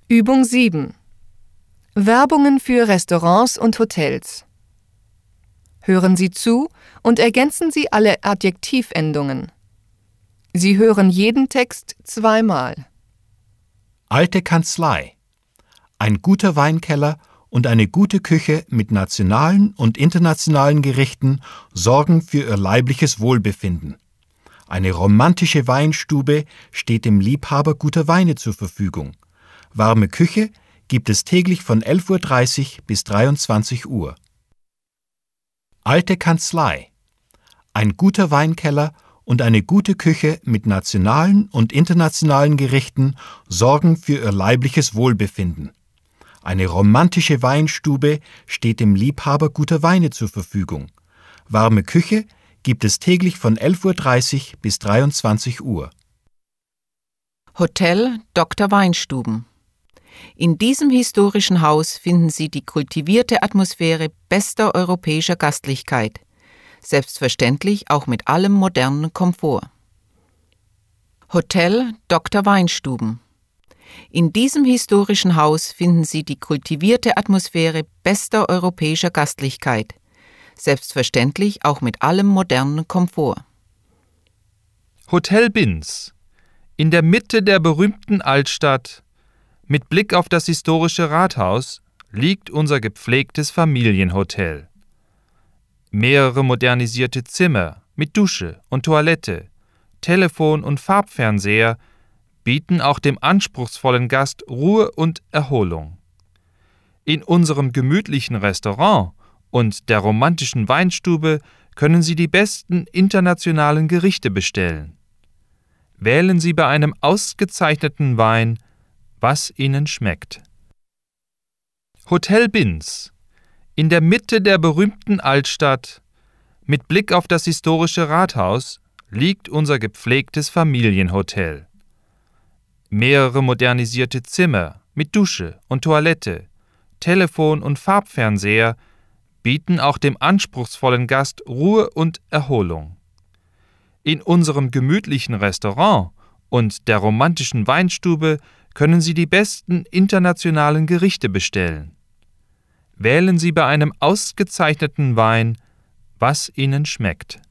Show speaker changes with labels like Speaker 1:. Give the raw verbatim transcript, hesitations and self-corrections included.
Speaker 1: Übung sieben. Werbungen für Restaurants und Hotels. Hören Sie zu und ergänzen Sie alle Adjektivendungen. Sie hören jeden Text zweimal.
Speaker 2: Alte Kanzlei. Ein guter Weinkeller und eine gute Küche mit nationalen und internationalen Gerichten sorgen für ihr leibliches Wohlbefinden. Eine romantische Weinstube steht dem Liebhaber guter Weine zur Verfügung. Warme Küche gibt es täglich von elf Uhr dreißig bis dreiundzwanzig Uhr. Alte Kanzlei. Ein guter Weinkeller und eine gute Küche mit nationalen und internationalen Gerichten sorgen für ihr leibliches Wohlbefinden. Eine romantische Weinstube steht dem Liebhaber guter Weine zur Verfügung. Warme Küche gibt es täglich von elf Uhr dreißig bis dreiundzwanzig Uhr.
Speaker 3: Hotel Doktor Weinstuben. In diesem historischen Haus finden Sie die kultivierte Atmosphäre bester europäischer Gastlichkeit, selbstverständlich auch mit allem modernen Komfort. Hotel Doktor Weinstuben. In diesem historischen Haus finden Sie die kultivierte Atmosphäre bester europäischer Gastlichkeit, selbstverständlich auch mit allem modernen Komfort.
Speaker 4: Hotel Binz. In der Mitte der berühmten Altstadt, mit Blick auf das historische Rathaus, liegt unser gepflegtes Familienhotel. Mehrere modernisierte Zimmer mit Dusche und Toilette, Telefon und Farbfernseher bieten auch dem anspruchsvollen Gast Ruhe und Erholung. In unserem gemütlichen Restaurant und der romantischen Weinstube können Sie die besten internationalen Gerichte bestellen. Wählen Sie bei einem ausgezeichneten Wein, was Ihnen schmeckt. Hotel Binz. In der Mitte der berühmten Altstadt, mit Blick auf das historische Rathaus, liegt unser gepflegtes Familienhotel. Mehrere modernisierte Zimmer mit Dusche und Toilette, Telefon und Farbfernseher bieten auch dem anspruchsvollen Gast Ruhe und Erholung. In unserem gemütlichen Restaurant und der romantischen Weinstube können Sie die besten internationalen Gerichte bestellen. Wählen Sie bei einem ausgezeichneten Wein, was Ihnen schmeckt.